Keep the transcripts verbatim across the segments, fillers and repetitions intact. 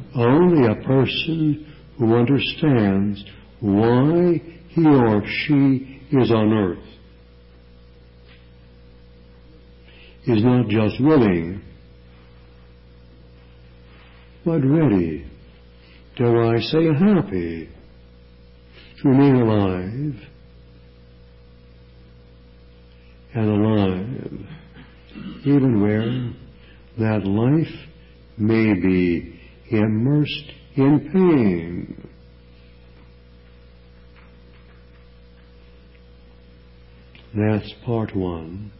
Only a person who understands why he or she is on earth is not just willing, but ready, dare I say happy, to remain alive and alive, even where that life may be immersed in pain. That's part one.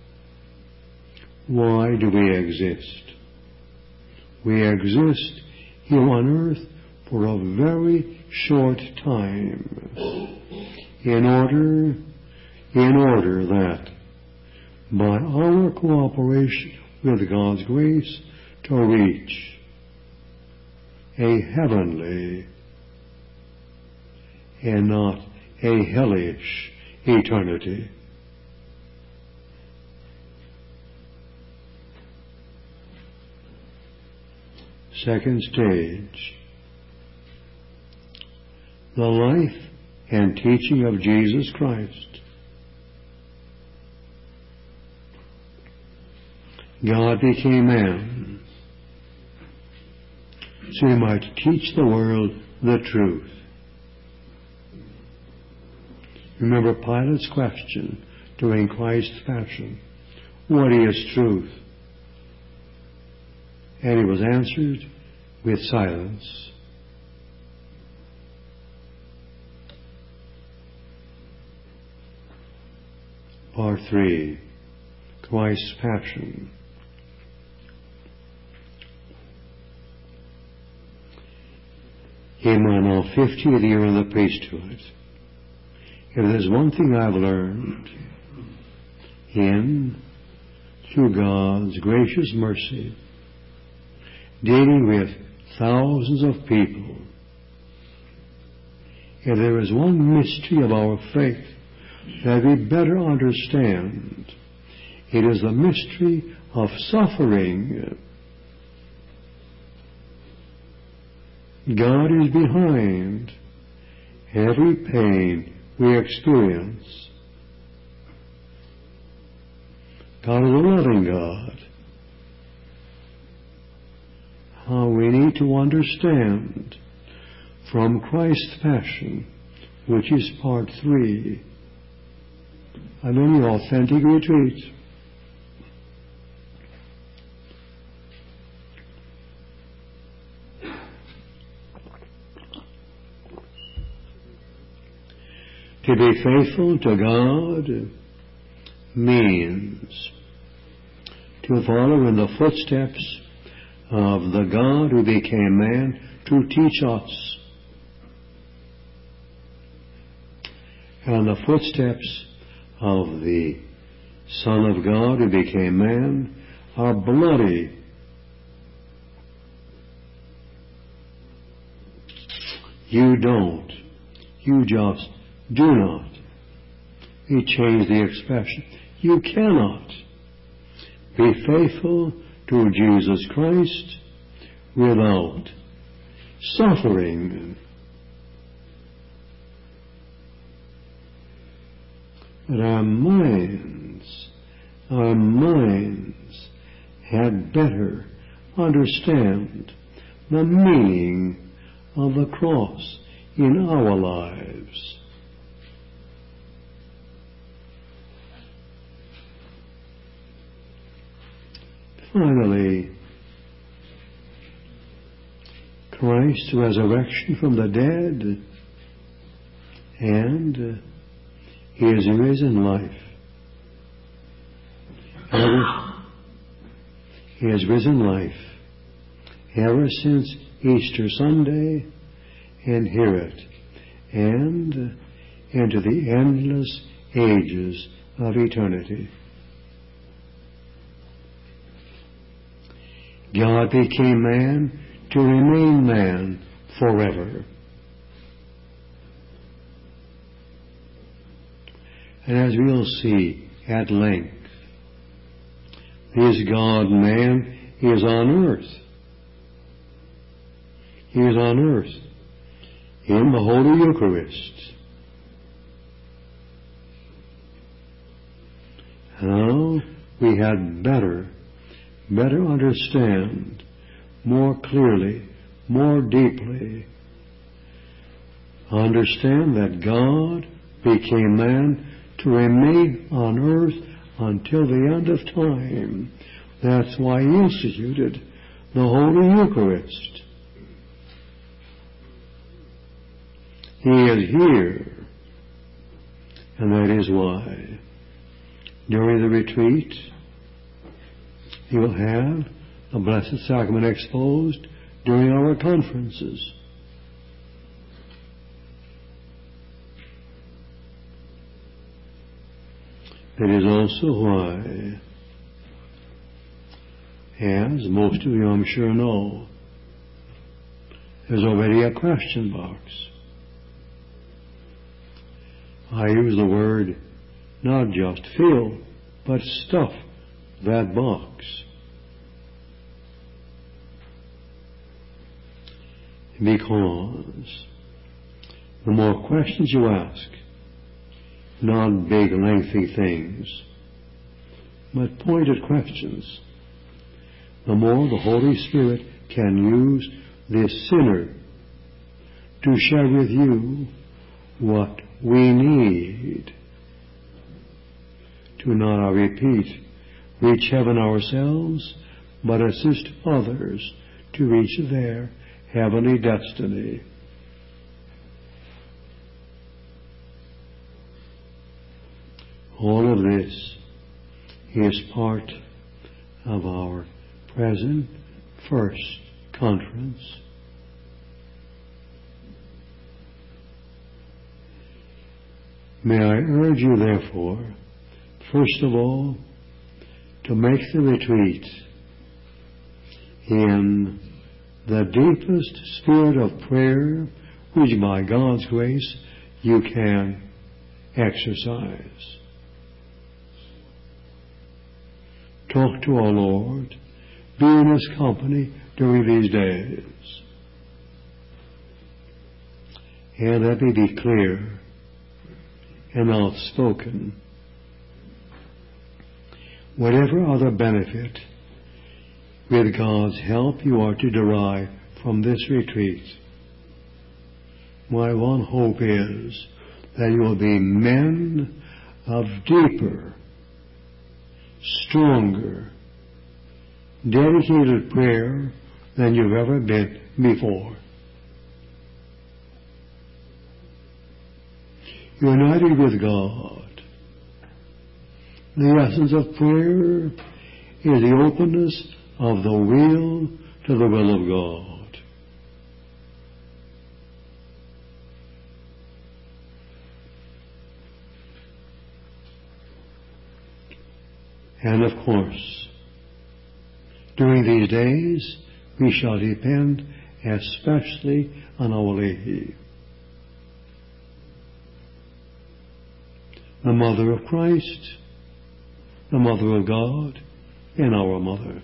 Why do we exist? We exist here on earth for a very short time, in order, in order that by our cooperation with God's grace to reach a heavenly and not a hellish eternity. Second stage, the life and teaching of Jesus Christ. God became man so he might teach the world the truth. Remember Pilate's question during Christ's passion, what is truth? And he was answered with silence. Part three, Christ's passion. In my now fiftieth year of the priesthood, if there's one thing I've learned in, through God's gracious mercy, dealing with thousands of people, if there is one mystery of our faith that we better understand, it is the mystery of suffering. God is behind every pain we experience. God is a loving God. How we need to understand from Christ's passion, which is part three, of any authentic retreat. To be faithful to God means to follow in the footsteps of the God who became man to teach us. And the footsteps of the Son of God who became man are bloody. You don't. You just do not. We change the expression. You cannot be faithful to Jesus Christ without suffering. But our minds, our minds had better understand the meaning of the cross in our lives. Finally, Christ's resurrection from the dead and His risen life. Ever, His risen life, ever since Easter Sunday, and hear it, and into the endless ages of eternity. God became man to remain man forever. And as we'll see at length, this God-man is on earth. He is on earth in the Holy Eucharist. Now we had better, better understand more clearly, more deeply, understand that God became man to remain on earth until the end of time. That's why He instituted the Holy Eucharist. He is here, and that is why during the retreat He will have the Blessed Sacrament exposed during our conferences. That is also why, as most of you I'm sure know, there's already a question box. I use the word not just fill, but stuff that box. Because the more questions you ask, not big lengthy things, but pointed questions, the more the Holy Spirit can use this sinner to share with you what we need to not, I repeat, reach heaven ourselves, but assist others to reach their heavenly destiny. All of this is part of our present first conference. May I urge you, therefore, first of all, to make the retreat in the deepest spirit of prayer which by God's grace you can exercise. Talk to our Lord. Be in His company during these days. And let me be clear and outspoken. Whatever other benefit, with God's help, you are to derive from this retreat, my one hope is that you will be men of deeper, stronger, dedicated prayer than you've ever been before. United with God. The essence of prayer is the openness of the will to the will of God. And of course, during these days, we shall depend especially on Our Lady, the Mother of Christ, the Mother of God, and our Mother.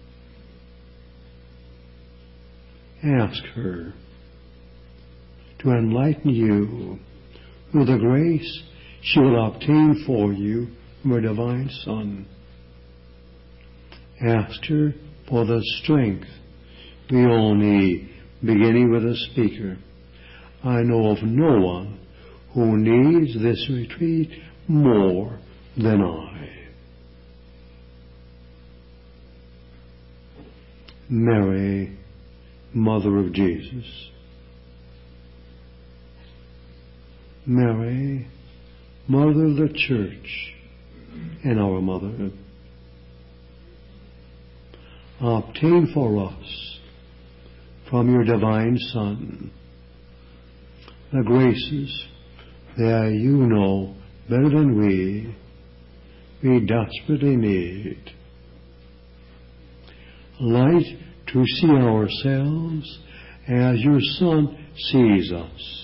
Ask her to enlighten you with the grace she will obtain for you from her divine Son. Ask her for the strength we all need, beginning with the speaker. I know of no one who needs this retreat more than I. Mary, Mother of Jesus. Mary, Mother of the Church and our Mother. Obtain for us from your divine Son the graces that you know better than we, we desperately need. Light to see ourselves as your Son sees us.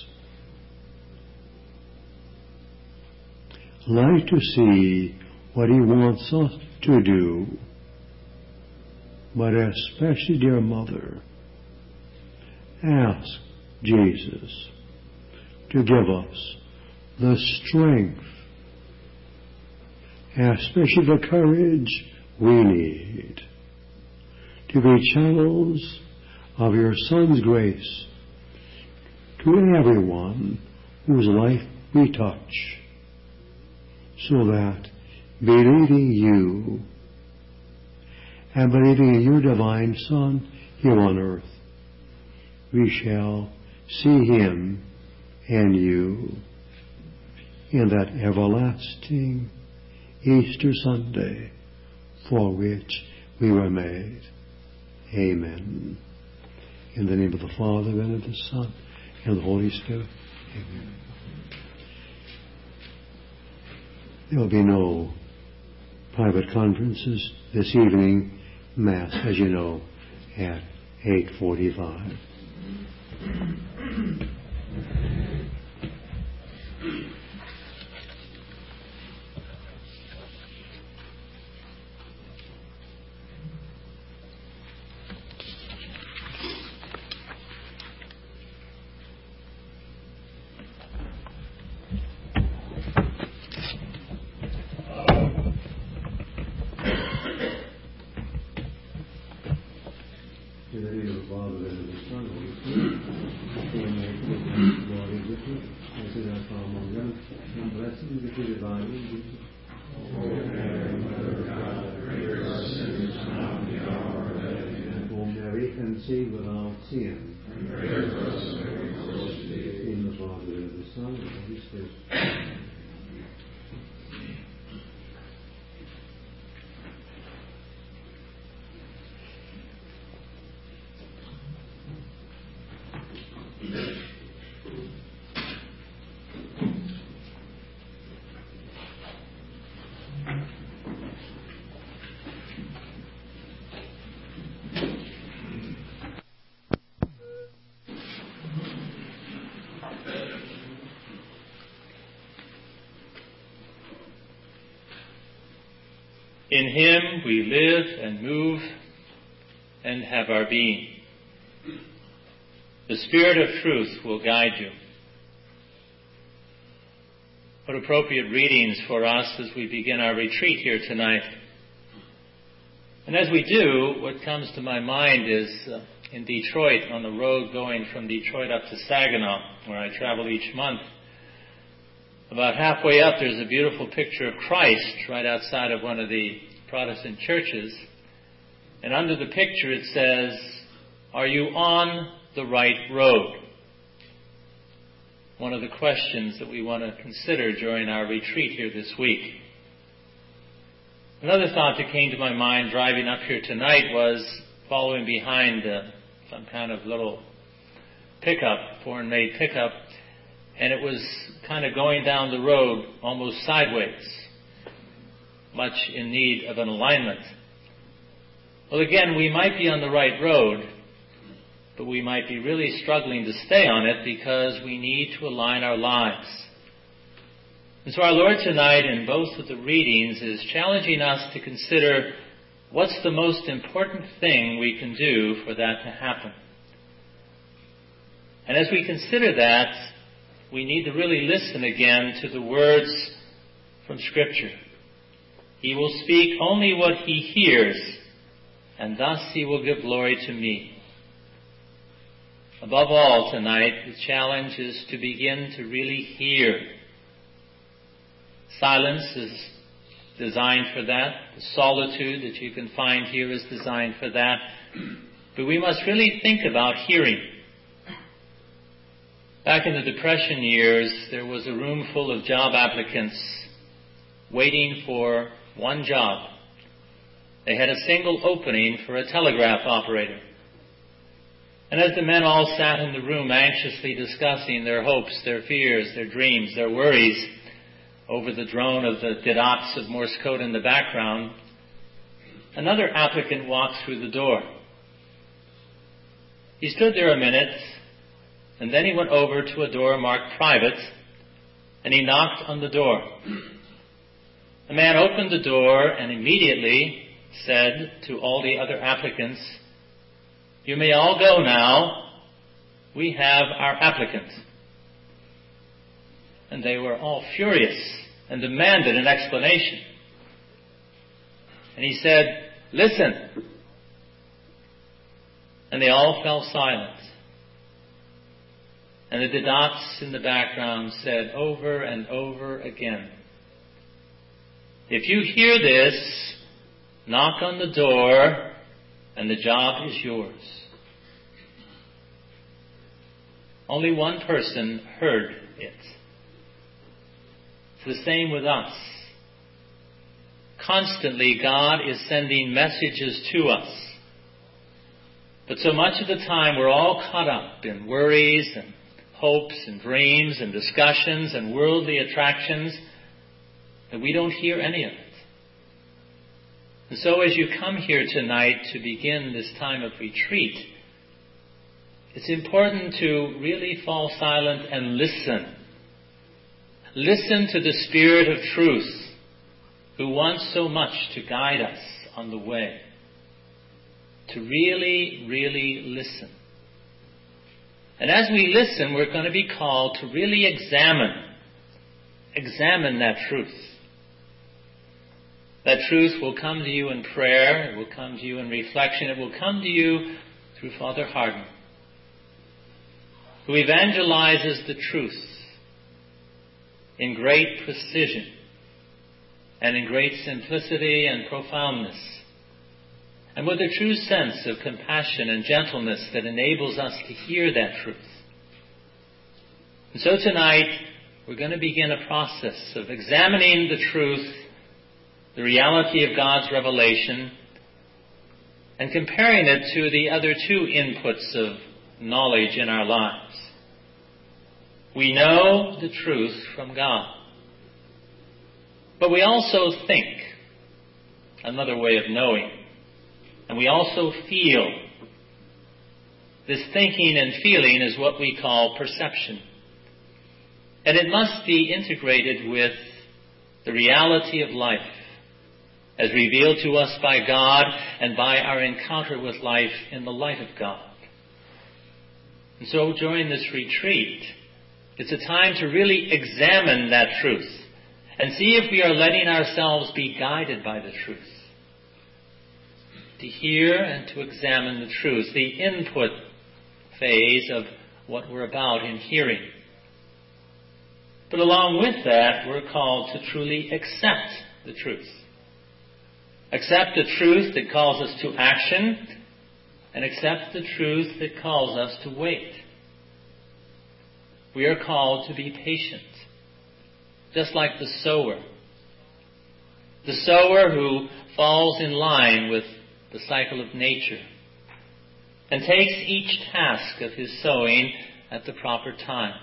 Light to see what He wants us to do. But especially, dear Mother, ask Jesus to give us the strength, especially the courage we need to be channels of your Son's grace to everyone whose life we touch, so that believing you and believing in your divine Son here on earth, we shall see Him and you in that everlasting Easter Sunday for which we were made. Amen. In the name of the Father, and of the Son, and of the Holy Spirit. Amen. There will be no private conferences this evening. Mass, as you know, at eight forty-five. Conceived without sin. And pray for us, may we close to thee. In the Father, and the Son, and the Holy Spirit. In Him we live and move and have our being. The Spirit of truth will guide you. What appropriate readings for us as we begin our retreat here tonight. And as we do, what comes to my mind is uh, in Detroit, on the road going from Detroit up to Saginaw, where I travel each month. About halfway up, there's a beautiful picture of Christ right outside of one of the Protestant churches. And under the picture it says, "Are you on the right road?" One of the questions that we want to consider during our retreat here this week. Another thought that came to my mind driving up here tonight was following behind uh, some kind of little pickup, foreign-made pickup, and it was kind of going down the road almost sideways, much in need of an alignment. Well, again, we might be on the right road, but we might be really struggling to stay on it because we need to align our lives. And so our Lord tonight, in both of the readings, is challenging us to consider what's the most important thing we can do for that to happen. And as we consider that, we need to really listen again to the words from Scripture. He will speak only what he hears, and thus he will give glory to me. Above all tonight, the challenge is to begin to really hear. Silence is designed for that. The solitude that you can find here is designed for that. But we must really think about hearing. Back in the Depression years, there was a room full of job applicants waiting for one job. They had a single opening for a telegraph operator. And as the men all sat in the room anxiously discussing their hopes, their fears, their dreams, their worries over the drone of the dots of Morse code in the background, another applicant walked through the door. He stood there a minute, and then he went over to a door marked private, and he knocked on the door. The man opened the door and immediately said to all the other applicants, "You may all go now. we have our applicant. And they were all furious and demanded an explanation. And he said, listen. And they all fell silent. And the Didacs in the background said over and over again, if you hear this, knock on the door and the job is yours. Only one person heard it. It's the same with us. Constantly, God is sending messages to us. But so much of the time, we're all caught up in worries and hopes and dreams and discussions and worldly attractions that we don't hear any of it. And so as you come here tonight to begin this time of retreat, it's important to really fall silent and listen. Listen to the Spirit of truth, who wants so much to guide us on the way. To really, really listen. And as we listen, we're going to be called to really examine, examine that truth. That truth will come to you in prayer, it will come to you in reflection, it will come to you through Father Hardon, who evangelizes the truth in great precision and in great simplicity and profoundness, and with a true sense of compassion and gentleness that enables us to hear that truth. And so tonight, we're going to begin a process of examining the truth, the reality of God's revelation, and comparing it to the other two inputs of knowledge in our lives. We know the truth from God, but we also think, another way of knowing. And we also feel. This thinking and feeling is what we call perception. And it must be integrated with the reality of life as revealed to us by God and by our encounter with life in the light of God. And so during this retreat, it's a time to really examine that truth and see if we are letting ourselves be guided by the truth. To hear and to examine the truth, the input phase of what we're about in hearing. But along with that, we're called to truly accept the truth. Accept the truth that calls us to action, and accept the truth that calls us to wait. We are called to be patient, just like the sower. The sower who falls in line with the cycle of nature, and takes each task of his sowing at the proper time.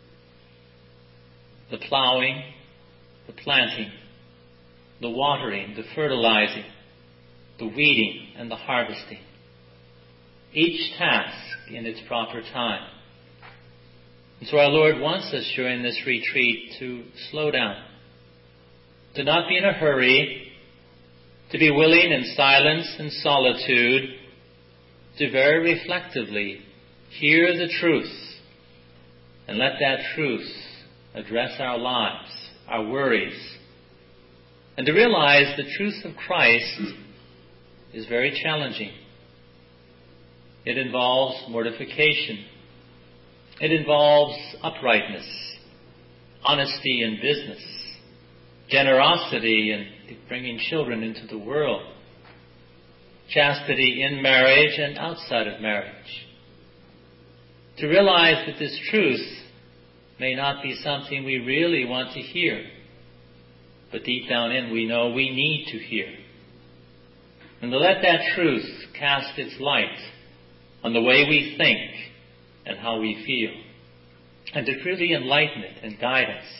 The plowing, the planting, the watering, the fertilizing, the weeding, and the harvesting. Each task in its proper time. And so our Lord wants us during this retreat to slow down, to not be in a hurry, to be willing in silence and solitude to very reflectively hear the truth and let that truth address our lives, our worries, and to realize the truth of Christ is very challenging. It involves mortification. It involves uprightness, honesty in business, generosity in bringing children into the world, chastity in marriage and outside of marriage. To realize that this truth may not be something we really want to hear, but deep down in we know we need to hear. And to let that truth cast its light on the way we think and how we feel, and to truly enlighten it and guide us.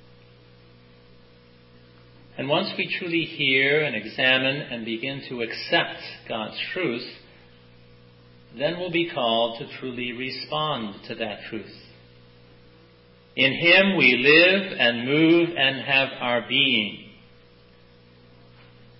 And once we truly hear and examine and begin to accept God's truth, then we'll be called to truly respond to that truth. In Him we live and move and have our being.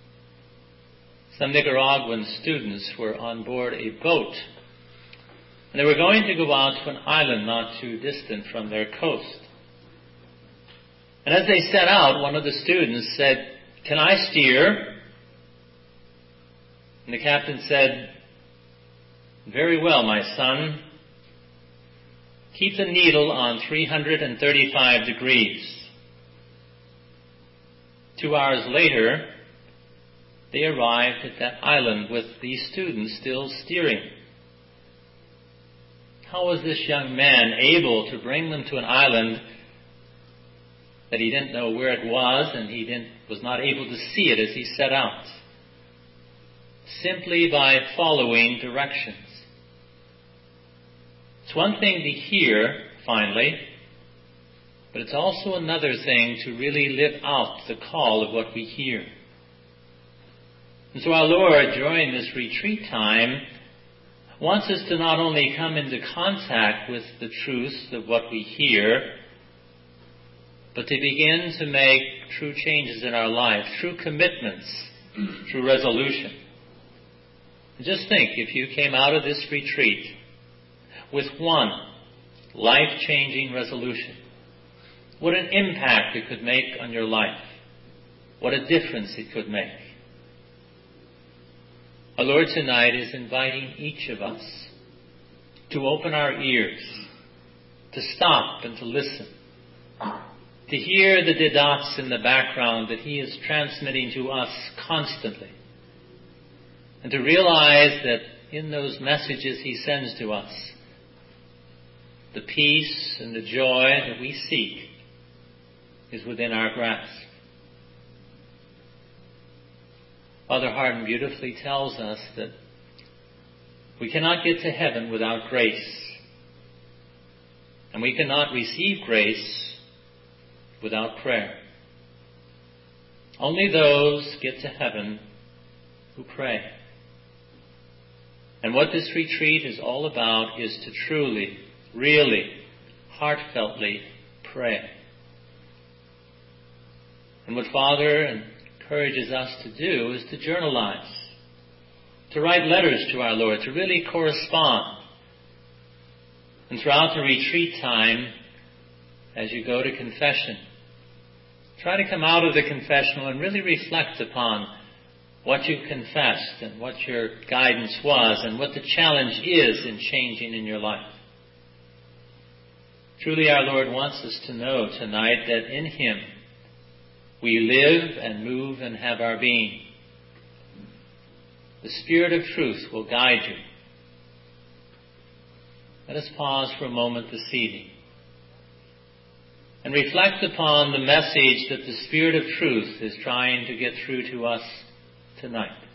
Some Nicaraguan students were on board a boat, And they were going to go out to an island not too distant from their coast. And as they set out, one of the students said, "Can I steer?" And the captain said, "Very well, my son. Keep the needle on three hundred thirty-five degrees. Two hours later, they arrived at that island with these students still steering. How was this young man able to bring them to an island that he didn't know where it was and he didn't, was not able to see it as he set out? Simply by following directions. It's one thing to hear, finally, but it's also another thing to really live out the call of what we hear. And so our Lord, during this retreat time, wants us to not only come into contact with the truths of what we hear, but to begin to make true changes in our life, true commitments, true resolution. Just think, if you came out of this retreat with one life-changing resolution, what an impact it could make on your life. What a difference it could make. Our Lord tonight is inviting each of us to open our ears, to stop and to listen, to hear the didots in the background that He is transmitting to us constantly, and to realize that in those messages He sends to us, the peace and the joy that we seek is within our grasp. Father Hardin beautifully tells us that we cannot get to heaven without grace, and we cannot receive grace without prayer. Only those get to heaven who pray. And what this retreat is all about is to truly, really, heartfeltly pray. And what Father encourages us to do is to journalize, to write letters to our Lord, to really correspond. And throughout the retreat time, as you go to confession, try to come out of the confessional and really reflect upon what you confessed and what your guidance was and what the challenge is in changing in your life. Truly our Lord wants us to know tonight that in Him we live and move and have our being. The Spirit of truth will guide you. Let us pause for a moment this evening and reflect upon the message that the Spirit of truth is trying to get through to us tonight.